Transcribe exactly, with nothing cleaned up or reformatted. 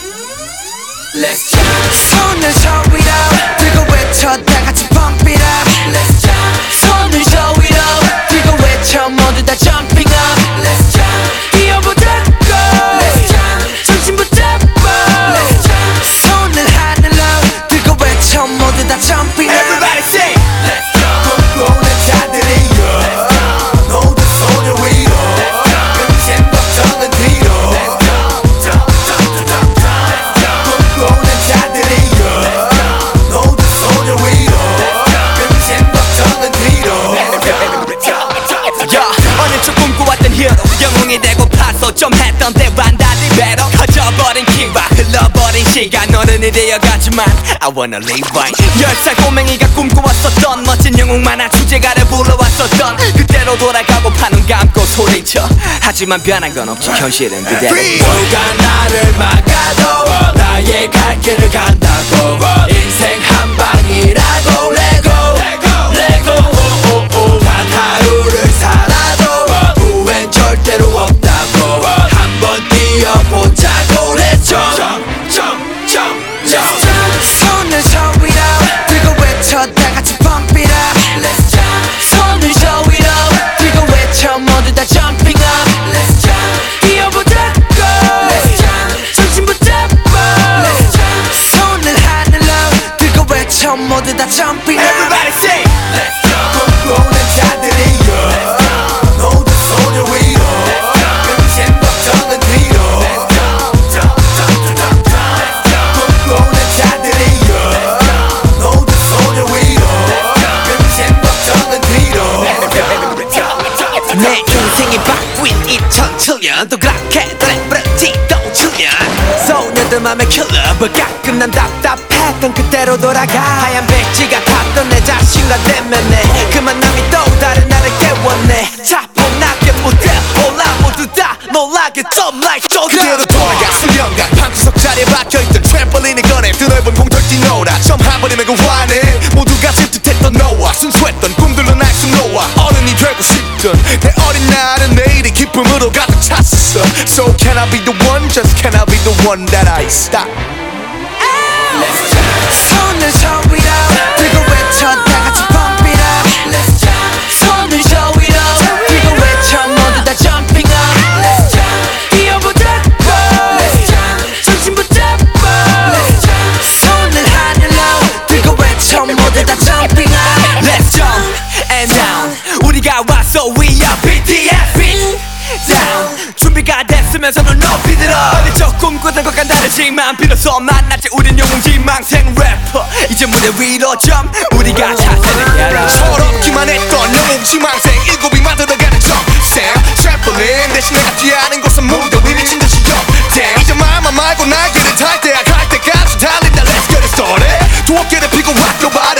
Let's jump. 손을 저 위로 들고 외쳐 다 같이 pump it up. Let's jump. 손을 저 위로 들고 외쳐 모두 다 jumping up. Let's jump. 뛰어보자고. Let's jump. 정신 붙잡고. Let's jump. 손을 하늘로 들고 외쳐 모두 다 jumping up. Everybody say Let's jump. 꿈꾸는 자들이여 모두 손을 위로 근심 걱정은 뒤로. 영웅이 되고 파서 좀 했던 때와는 달리 배로 커져버린 키와 흘러버린 시간 어른이 되어가지만 I wanna live right. 열 살 꼬맹이가 꿈꿔왔었던 멋진 영웅 만화 주제가를 불러왔었던 그때로 돌아가고 파눈 감고 소리쳐. 하지만 변한 건 없지 현실은 그대로. 누가 나를 막아도 나의 갈 길을 간다고. 인생 한 방이라고 레고 레고 단 하루를 살아도 후회는 절대로 없다고. 한번 뛰어보자고. Let's jump jump jump jump. 손을 저 위로 들고 외쳐 다 같이 pump it up. Let's jump. 손을 저 위로 들고 외쳐 모두 다 jumping up. Let's jump. 뛰어보자고. Let's jump. 정신 붙잡고. Let's jump. 손을 하늘로 들고 외쳐 모두 다 jumping up. Everybody say Let's jump. 꿈꾸는 자들이여 모두 손을 위로 근심 걱정은 뒤로. 꿈꾸는 자들이여 모두 손을 위로 근심 걱정은 뒤로. 내 인생이 바뀐 이천칠 년 또 그렇게 드래프지도 칠 년 소녀들 맘에 킬러버 가끔 난 답답했던 그때로 돌아가. 하얀 백지가 탔던 내 자신과 대면해 그 만남이 또 다른 나를 깨웠네. 차분하게 무대 올라 모두 다 놀라게 좀 like 조금 그대로 돌아가. 수년간 방구석 자리에 박혀있던 트램펄린을 꺼내 드넓은 공터를 뛰놀아. 처음 한 번이면 그 화내 모두가 질투했던 너와 순수했던 꿈들로 날 숨놓아. 어른이 되고 싶던 내 어린 날은 내일이 기쁨으로 가득 찼어. So can I be the one? Just can I be the one that I stop? Let's jump. 손을 저 위로 들고 외쳐 다 같이 pump it up. Let's jump. 손을 저 위로 들고 외쳐 모두 다 jumping up. Let's jump. 뛰어보자고. Let's jump. 정신 붙잡고. Let's jump. 손을 하늘로 들고 외쳐 모두 다 jumping up. Let's jump and down. 우리가 왔어 we are B T S. down. 준비가 됐으면 손을 높이 들어. 어릴 적 꿈꾸던 것과 다르지만 비로소 만났지 우린 영웅 지망생 래퍼. 이제 무대 위로 점 우리가 차세는 야라. 철없기만 했던 영웅 지망생 일곱이 만들어가는 점생 트램펄린 대신 내가 뛰어하는 곳은 무대 위 미친 듯이 역대. 이제 말만 말고 날개를 탈 때야 갈 때까지 달린다. Let's get it started. 두 어깨를 펴고 rock your body.